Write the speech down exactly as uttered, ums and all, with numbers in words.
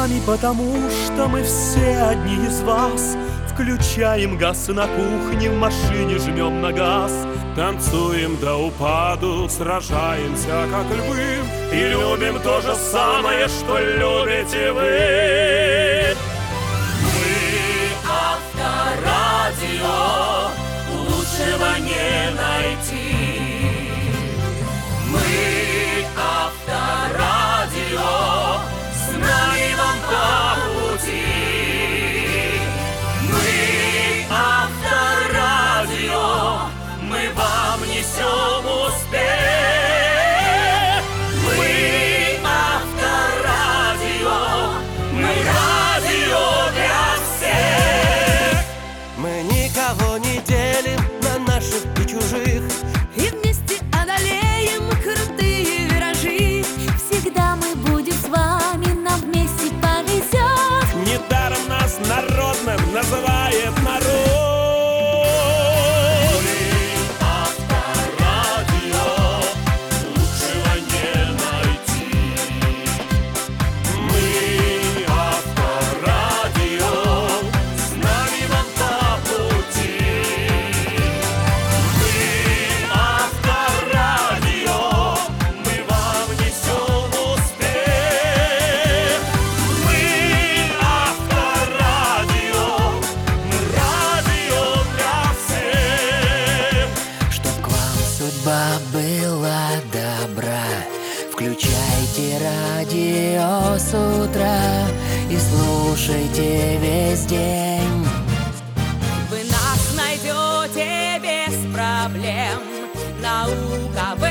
вами, потому что мы все одни из вас. Включаем газ на кухне, в машине жмем на газ. Танцуем до упаду, сражаемся как львы, и любим то же самое, что любите вы. Мы Авторадио, лучшего не найти. Мы Авторадио, с нами вам по пути. Мы Авторадио, мы вам несем успех. Мы Авторадио, мы радио для всех. Мы никого не делим на наших и чужих, и вместе одолеем крутые виражи. Всегда мы будем с вами, нам вместе повезет. Недаром нас народным называет народ. была добра. Включайте радио с утра и слушайте весь день. Вы нас найдете без проблем. Наука